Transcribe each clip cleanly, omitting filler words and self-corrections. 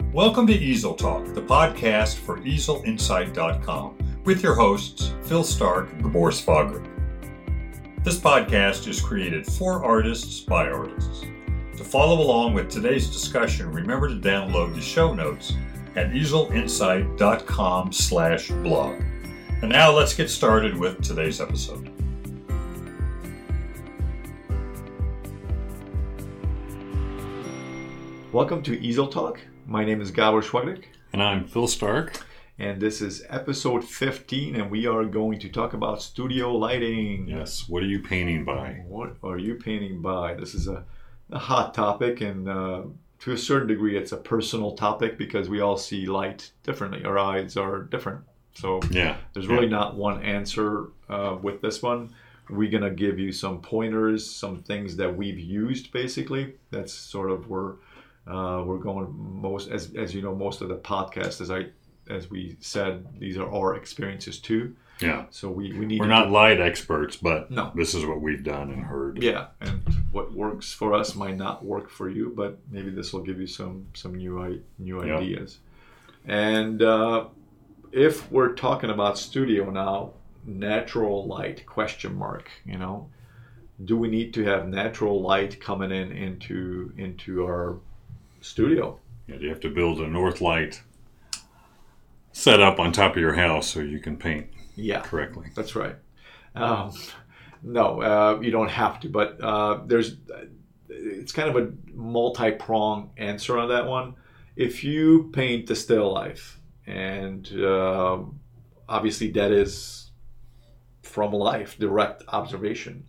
Welcome to Easel Talk, the podcast for EaselInsight.com, with your hosts, Phil Stark and Gabor Svagrik. This podcast is created for artists by artists. To follow along with today's discussion, remember to download the show notes at EaselInsight.com/blog. And now let's get started with today's episode. Welcome to Easel Talk. My name is Gabor Svagrik. And I'm Phil Stark. And this is episode 15, and we are going to talk about studio lighting. Yes, what are you painting by? What are you painting by? This is a hot topic, and to a certain degree, it's a personal topic because we all see light differently. Our eyes are different. So there's really not one answer with this one. We're going to give you some pointers, some things that we've used, basically. That's sort of where we're going most, as you know, most of the podcasts, as we said, these are our experiences too. Yeah. So we're not light experts, but no. This is what we've done and heard. Yeah, and what works for us might not work for you, but maybe this will give you some new ideas. And if we're talking about studio now, natural light ? Do we need to have natural light coming into our studio? Yeah, you have to build a north light set up on top of your house so you can paint correctly. That's right. No, you don't have to, but it's kind of a multi-pronged answer on that one. If you paint the still life, and obviously that is from life, direct observation,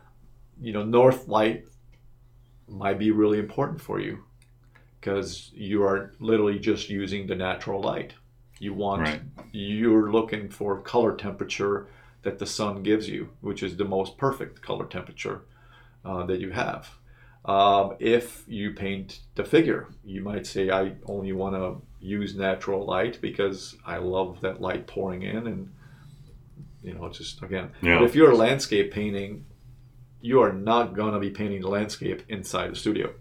north light might be really important for you because you are literally just using the natural light. You're looking for color temperature that the sun gives you, which is the most perfect color temperature that you have. If you paint the figure, you might say, I only want to use natural light because I love that light pouring in, and just again. But if you're landscape painting, you are not going to be painting the landscape inside the studio.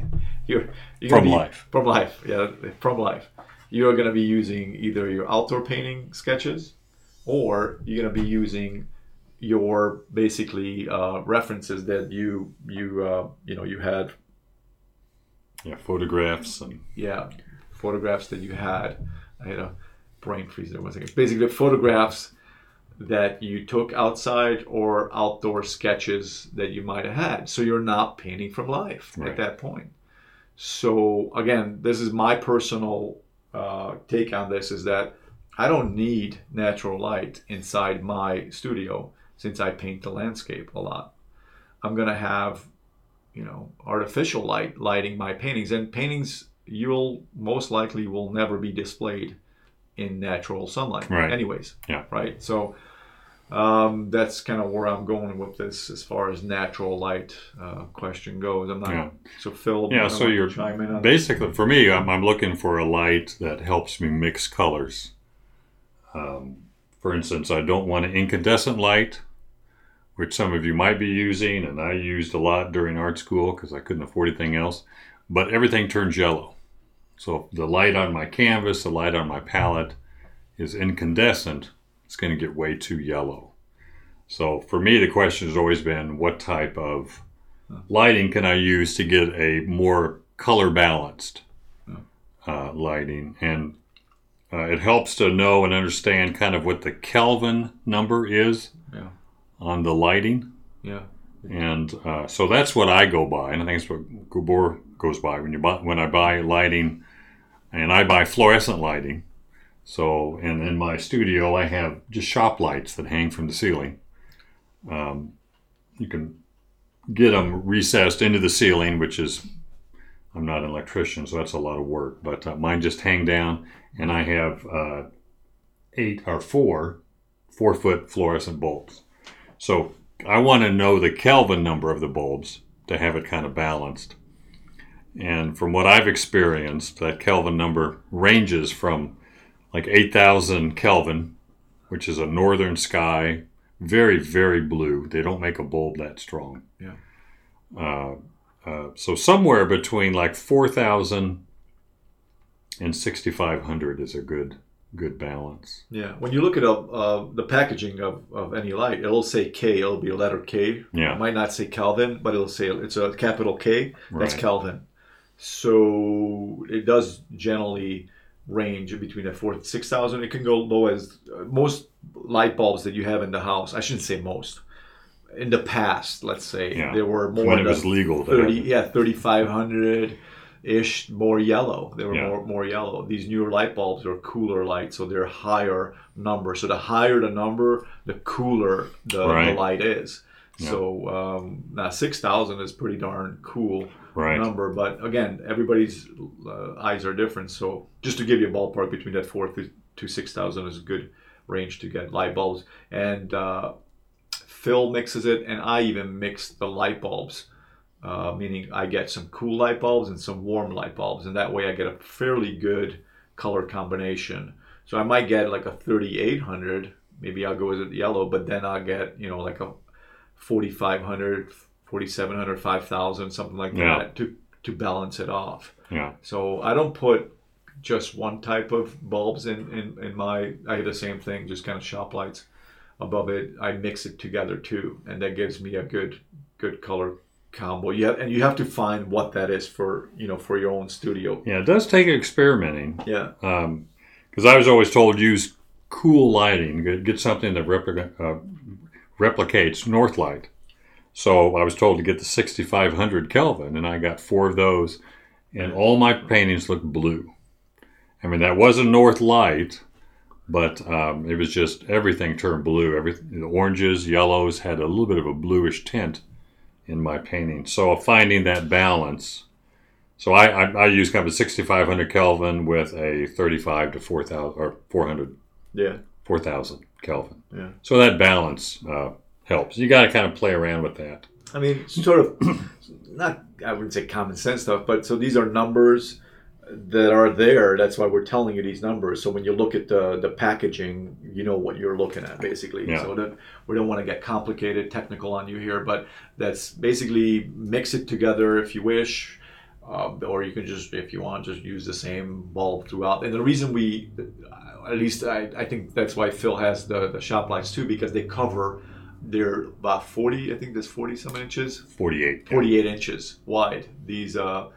From life. You're going to be using either your outdoor painting sketches, or you're going to be using your basically references that you had. Yeah, photographs photographs that you had. I had a brain freeze there 1 second. Basically, photographs that you took outside or outdoor sketches that you might have had. So you're not painting from life at that point. So again, this is my personal take on this, is that I don't need natural light inside my studio since I paint the landscape a lot. I'm going to have, artificial lighting my paintings, and paintings you'll most likely will never be displayed in natural sunlight anyways. Yeah. Right. So that's kind of where I'm going with this as far as natural light question goes. I'm not so Phil. Yeah. So you're chime in on basically for me, I'm looking for a light that helps me mix colors. For instance, I don't want an incandescent light, which some of you might be using, and I used a lot during art school because I couldn't afford anything else. But everything turns yellow. So if the light on my canvas, the light on my palette is incandescent, it's going to get way too yellow. So for me, the question has always been, what type of lighting can I use to get a more color balanced lighting? And it helps to know and understand kind of what the Kelvin number is on the lighting. Yeah. And so that's what I go by, and I think it's what Gabor goes by when I buy lighting, and I buy fluorescent lighting. So, and in my studio, I have just shop lights that hang from the ceiling. You can get them recessed into the ceiling, which is, I'm not an electrician, so that's a lot of work, but mine just hang down, and I have 4-foot fluorescent bulbs. So I want to know the Kelvin number of the bulbs to have it kind of balanced. And from what I've experienced, that Kelvin number ranges from like 8,000 Kelvin, which is a northern sky, very, very blue. They don't make a bulb that strong. Yeah. So somewhere between like 4,000 and 6500 is a good balance. Yeah. When you look at the packaging of any light, it'll say K. It'll be a letter K. Yeah. It might not say Kelvin, but it'll say it's a capital K. That's Right. Kelvin. So it does generally range between that 4,000 and 6,000. It can go low as most light bulbs that you have in the house. I shouldn't say most. In the past, let's say, Yeah. there were more When it than was legal to 30, have it. yeah, 3,500 ish, more yellow. They were Yeah. more yellow. These newer light bulbs are cooler light, so they're higher number. So the higher the number, the cooler the Right. light is. Yeah. So now 6,000 is pretty darn cool Right. number. But again, everybody's eyes are different. So just to give you a ballpark, between that 4,000 to 6,000 is a good range to get light bulbs. And Phil mixes it, and I even mix the light bulbs. Meaning I get some cool light bulbs and some warm light bulbs, and that way I get a fairly good color combination. So I might get like a 3,800, maybe I'll go with the yellow, but then I'll get, like a 4,500, 4,700, 5,000, something like Yeah. that to balance it off. Yeah. So I don't put just one type of bulbs in my, I have the same thing, just kind of shop lights above it. I mix it together too, and that gives me a good color combo. And you have to find what that is for your own studio. Yeah, it does take experimenting. Yeah. Because I was always told use cool lighting. Get something that replicates north light. So I was told to get the 6500 Kelvin, and I got 4 of those, and all my paintings looked blue. I mean, that wasn't north light, but it was just everything turned blue. The oranges, yellows had a little bit of a bluish tint in my painting. So finding that balance. So I use kind of a 6500 Kelvin with a 35 to 4,000 or 400. Yeah. 4,000 Kelvin. Yeah. So that balance helps. You got to kind of play around with that. I mean, sort of, not, I wouldn't say common sense stuff, but so these are numbers that are there. That's why we're telling you these numbers. So when you look at the packaging, you know what you're looking at, basically. Yeah. So that we don't want to get complicated, technical on you here, but that's basically mix it together if you wish, or you can just, if you want, just use the same bulb throughout. And the reason at least I think that's why Phil has the shop lights too, because they cover, they're about 40, I think there's 40 some inches. 48. 48 inches wide. These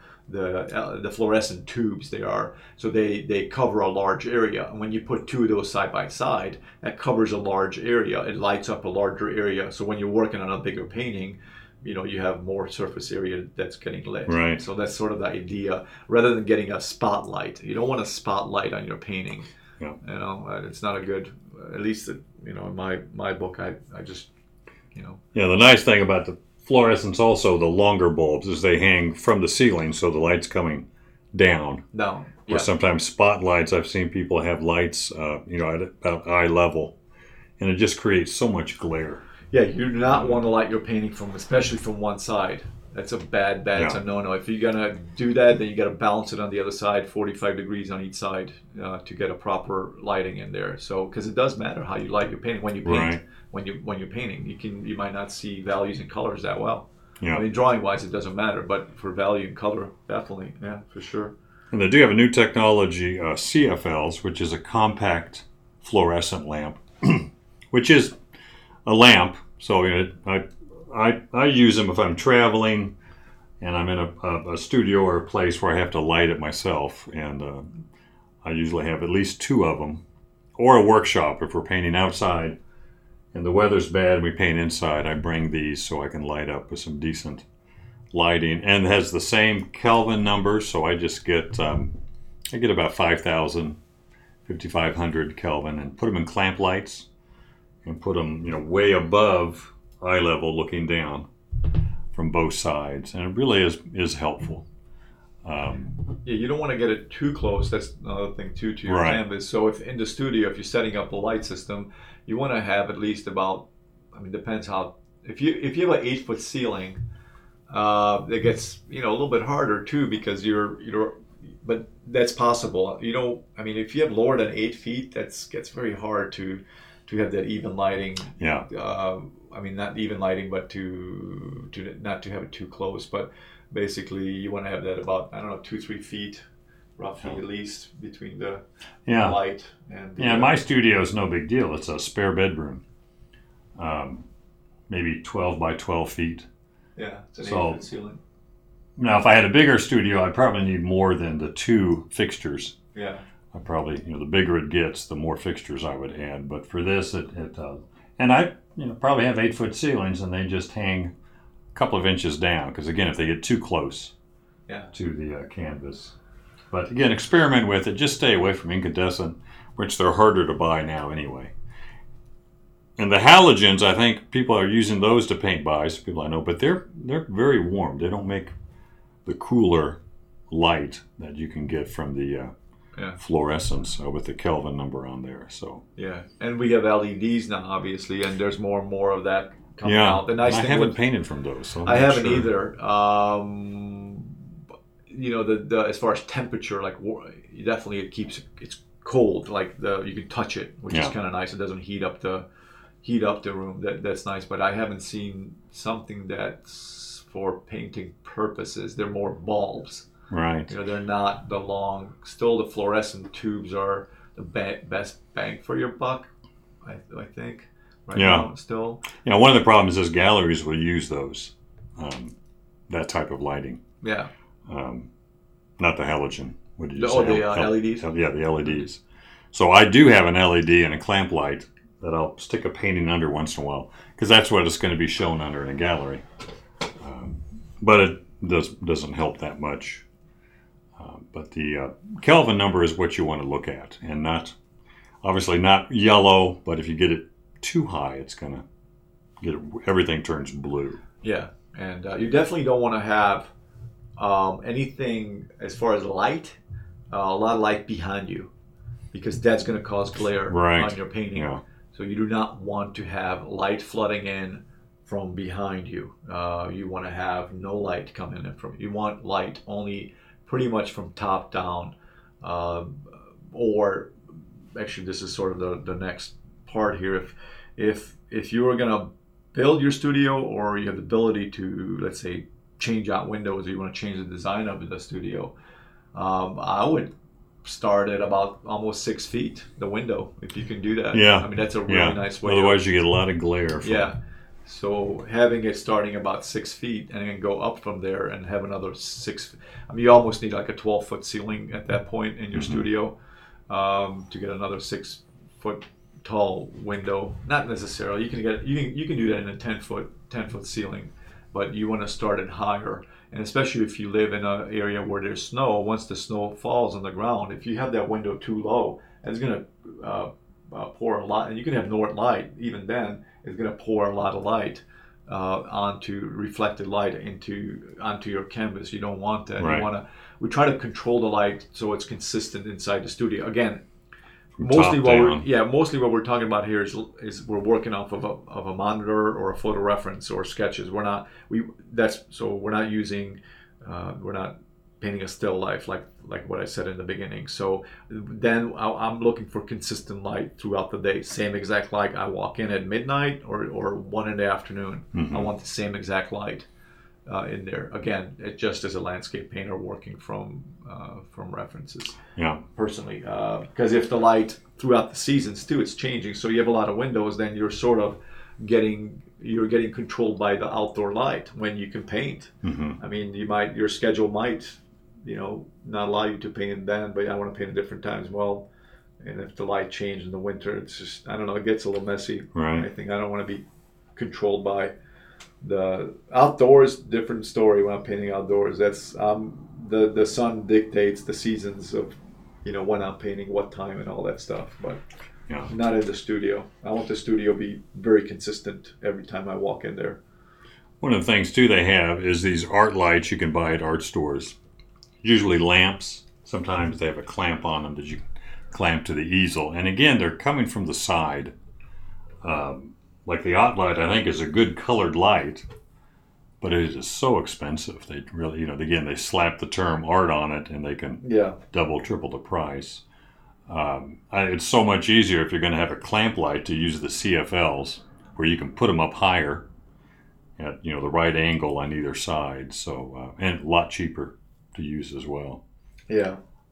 the fluorescent tubes they are. So they cover a large area. And when you put 2 of those side by side, that covers a large area. It lights up a larger area. So when you're working on a bigger painting, you have more surface area that's getting lit. Right. So that's sort of the idea. Rather than getting a spotlight, you don't want a spotlight on your painting. Yeah. It's not a good. At least in my book, I just Yeah, the nice thing about the fluorescents also, the longer bulbs, is they hang from the ceiling, so the light's coming down. No. Or sometimes spotlights, I've seen people have lights, at about eye level, and it just creates so much glare. Yeah, you do not want to light your painting especially from one side. That's a bad. It's a no-no. If you're gonna do that, then you got to balance it on the other side, 45 degrees on each side, to get a proper lighting in there. So, because it does matter how you light your painting when you paint. Right. When you're painting, you might not see values and colors that well. Yeah. I mean, drawing-wise, it doesn't matter, but for value and color, definitely, yeah, for sure. And they do have a new technology, CFLs, which is a compact fluorescent lamp, which is a lamp. So I use them if I'm traveling and I'm in a studio or a place where I have to light it myself. And I usually have at least 2 of them, or a workshop if we're painting outside and the weather's bad and we paint inside. I bring these so I can light up with some decent lighting, and it has the same Kelvin numbers. So I just get about 5,000, 5,500 Kelvin, and put them in clamp lights and put them way above eye level, looking down from both sides, and it really is helpful. Yeah, you don't want to get it too close. That's another thing too to your Right. canvas. So if in the studio, if you're setting up a light system, you want to have at least about, depends how, if you have an 8-foot ceiling, it gets a little bit harder too, because but that's possible. If you have lower than 8 feet, gets very hard to have that even lighting. Yeah. Not even lighting, but to not to have it too close. But basically, you want to have that about 2-3 feet roughly, Yeah. at least between the Yeah. light and the, Yeah, my studio is no big deal. It's a spare bedroom, maybe 12 by 12 feet. yeah, it's an So- 8-foot ceiling. Now, if I had a bigger studio, I'd probably need more than the 2 fixtures. Yeah, I probably, the bigger it gets, the more fixtures I would add. But for this, and I, probably have 8-foot ceilings, and they just hang a couple of inches down. Because again, if they get too close yeah, to the canvas, but again, experiment with it. Just stay away from incandescent, which they're harder to buy now anyway. And the halogens, I think people are using those to paint by. Some people I know, but they're very warm. They don't make the cooler light that you can get from the fluorescence with the Kelvin number on there. So yeah. And we have LEDs now, obviously, and there's more and more of that coming yeah, out. The nice I thing haven't with, painted from those. So I'm I not haven't sure. either. The as far as temperature, like definitely it's cold. Like you can touch it, which is Yeah. kind of nice. It doesn't heat up the room. That's nice. But I haven't seen something that's for painting purposes. They're more bulbs. Right. They're not the long. Still, the fluorescent tubes are the best bang for your buck. I think. Right Yeah. now, still. One of the problems is galleries will use those, that type of lighting. Yeah. Not the halogen. What did you Oh, say? the LEDs? Yeah, the LEDs. So I do have an LED and a clamp light that I'll stick a painting under once in a while because that's what it's going to be shown under in a gallery. But it doesn't help that much. But the Kelvin number is what you want to look at, and obviously not yellow. But if you get it too high, it's going to everything turns blue. Yeah, and you definitely don't want to have anything as far as light, a lot of light behind you, because that's going to cause glare Right. on your painting. Yeah. So you do not want to have light flooding in from behind you. You want to have no light coming in from you. You want light only pretty much from top down, or actually this is sort of the next part here. If you are going to build your studio, or you have the ability to, let's say, change out windows, or you want to change the design of the studio, I would start at about almost 6 feet, the window, if you can do that. Yeah. I mean, that's a really nice way. Otherwise, you get a lot of glare. Yeah. So having it starting about 6 feet and then go up from there and have another 6. I mean, you almost need like a 12-foot ceiling at that point in your studio to get another 6-foot tall window. Not necessarily. You can do that in a 10-foot ceiling, but you want to start it higher. And especially if you live in an area where there's snow, once the snow falls on the ground, if you have that window too low, it's going to pour a lot. And you can have north light. Even then, it's going to pour a lot of light onto reflected light onto your canvas. You don't want that. Right. We try to control the light so it's consistent inside the studio. Again, From mostly top what down. what we're talking about here is we're working off of a monitor or a photo reference or sketches. We're not using we're not painting a still life like what I said in the beginning. So then I'm looking for consistent light throughout the day. Same exact light. I walk in at midnight or 1 in the afternoon. I want the same exact light in there. Again, it just as a landscape painter working from references. Yeah. Personally, because if the light throughout the seasons too, it's changing. So you have a lot of windows, then you're sort of getting controlled by the outdoor light when you can paint. I mean, your schedule might, not allow you to paint then, but I want to paint at different times. Well, and if the light changes in the winter, it's just, I don't know, it gets a little messy. Right. I think I don't want to be controlled by the outdoors. Different story when I'm painting outdoors. That's the sun dictates the seasons of, when I'm painting, what time, and all that stuff. But Yeah. not in the studio. I want the studio to be very consistent every time I walk in there. One of the things too they have is these art lights you can buy at art stores. Usually lamps. Sometimes they have a clamp on them that you clamp to the easel. And again, they're coming from the side. Like the art light, I think, is a good colored light, but it is so expensive. They really, again, they slap the term art on it, and they can double, triple the price. It's so much easier if you're going to have a clamp light to use the CFLs, where you can put them up higher at the right angle on either side. So and a lot cheaper to use as well. Yeah.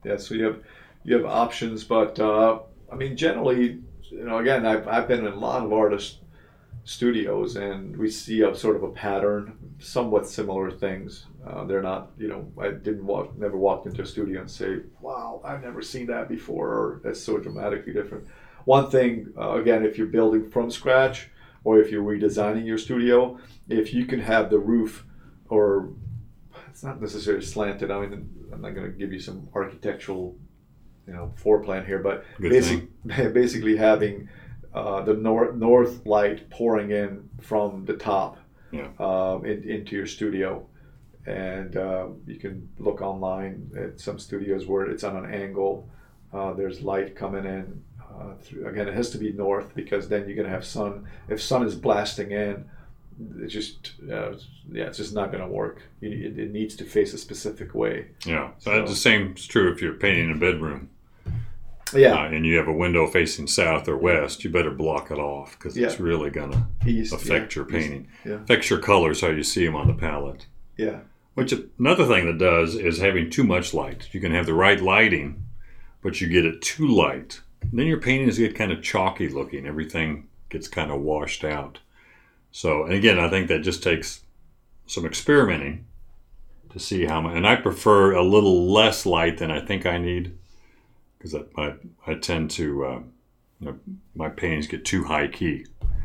Yeah. So you have options, but I mean, generally, again, I've been in a lot of artists studios, and we see a sort of a pattern, somewhat similar things. They're not, I never walked into a studio and say, "Wow, I've never seen that before," or "That's so dramatically different." One thing, again, if you're building from scratch, or if you're redesigning your studio, if you can have the roof, or it's not necessarily slanted. I mean, I'm not going to give you some architectural, floor plan here, but basically having the north light pouring in from the top into your studio. And you can look online at some studios where it's on an angle. There's light coming in. Again, it has to be north, because then you're going to have sun. If sun is blasting in, it's just it's just not going to work. It needs to face a specific way. Yeah, so the same is true if you're painting a bedroom. Yeah, and you have a window facing south or west, you better block it off, because it's really going to affect your painting. Affects your colors, how you see them on the palette. Yeah. Which another thing that does is having too much light. You can have the right lighting, but you get it too light. And then your paintings get kind of chalky looking. Everything gets kind of washed out. So, and again, I think that just takes some experimenting to see how much. And I prefer a little less light than I think I need, because I tend to, my paintings get too high key.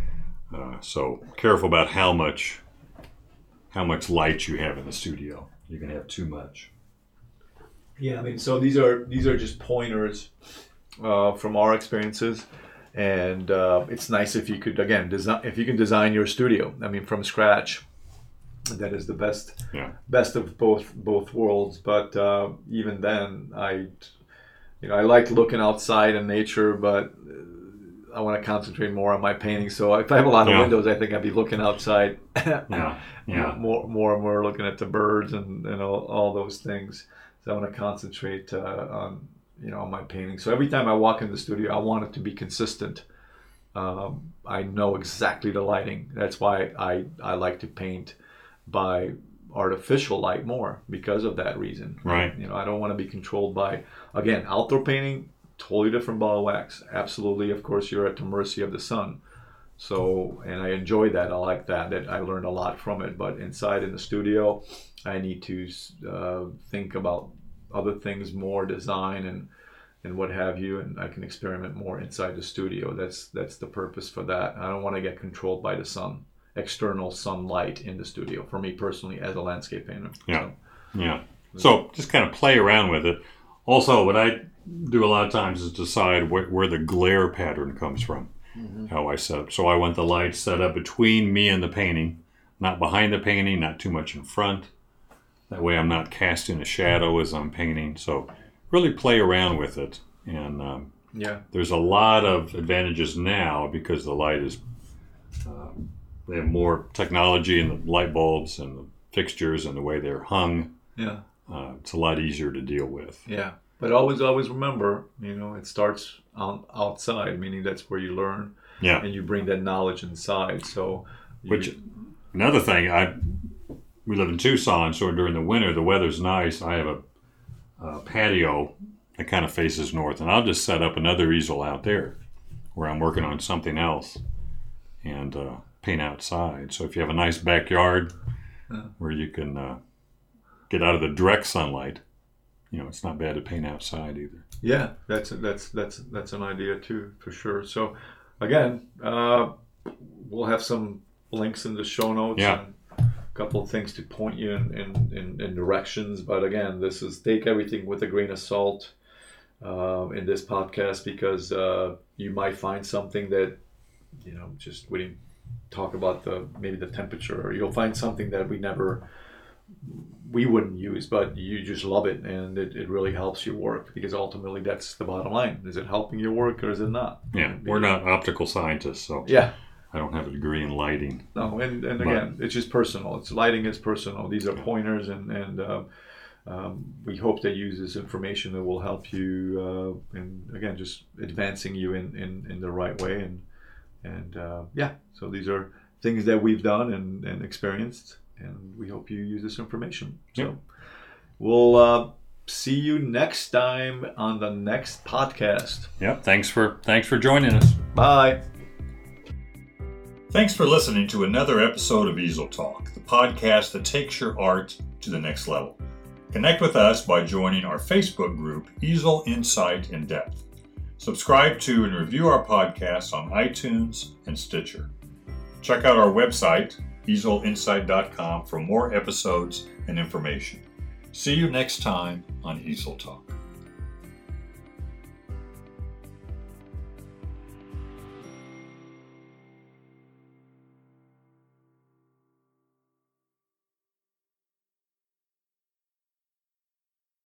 So careful about how much light you have in the studio. You can have too much. Yeah, I mean, so these are just pointers from our experiences, and it's nice if you could, again, design your studio. I mean, from scratch. That is the best of both worlds. But even then, I like looking outside in nature, but I want to concentrate more on my painting. So if I have a lot of windows, I think I'd be looking outside. More and more looking at the birds and all those things. So I want to concentrate on my painting. So every time I walk in the studio, I want it to be consistent. I know exactly the lighting. That's why I like to paint by artificial light more, because of that reason. Right. I don't want to be controlled by, again, outdoor painting, totally different ball of wax. Absolutely, of course, you're at the mercy of the sun. So, and I enjoy that. I like that. I learned a lot from it. But inside in the studio, I need to think about other things more, design and what have you, and I can experiment more inside the studio. That's the purpose for that. I don't want to get controlled by the sun, external sunlight in the studio, for me personally as a landscape painter. So just kind of play around with it. Also, what I do a lot of times is decide where the glare pattern comes from. How I set up. So I want the light set up between me and the painting, not behind the painting, not too much in front. That way I'm not casting a shadow as I'm painting. So really play around with it. And there's a lot of advantages now, because the light is, they have more technology in the light bulbs and the fixtures and the way they're hung. Yeah. It's a lot easier to deal with. Yeah. But always remember, it starts outside, meaning that's where you learn. Yeah. And you bring that knowledge inside. So, another thing, we live in Tucson, so during the winter, the weather's nice. I have a patio that kind of faces north, and I'll just set up another easel out there where I'm working on something else and paint outside. So if you have a nice backyard where you can get out of the direct sunlight, it's not bad to paint outside either. Yeah, that's an idea too, for sure. So again, we'll have some links in the show notes. Yeah. And a couple of things to point you in directions. But again, this is, take everything with a grain of salt in this podcast, because you might find something that, just we didn't talk about maybe the temperature, or you'll find something that we wouldn't use, but you just love it, and it really helps your work, because ultimately that's the bottom line. Is it helping your work, or is it not? Yeah, we're not optical scientists, so I don't have a degree in lighting. No, and again, it's just personal. Lighting is personal. These are pointers, and we hope they use this information that will help you, and again, just advancing you in the right way. And so these are things that we've done and experienced, and we hope you use this information. So we'll see you next time on the next podcast. Yep. Thanks for joining us. Bye. Thanks for listening to another episode of Easel Talk, the podcast that takes your art to the next level. Connect with us by joining our Facebook group, Easel Insight in Depth. Subscribe to and review our podcast on iTunes and Stitcher. Check out our website, easelinsight.com, for more episodes and information. See you next time on Easel Talk.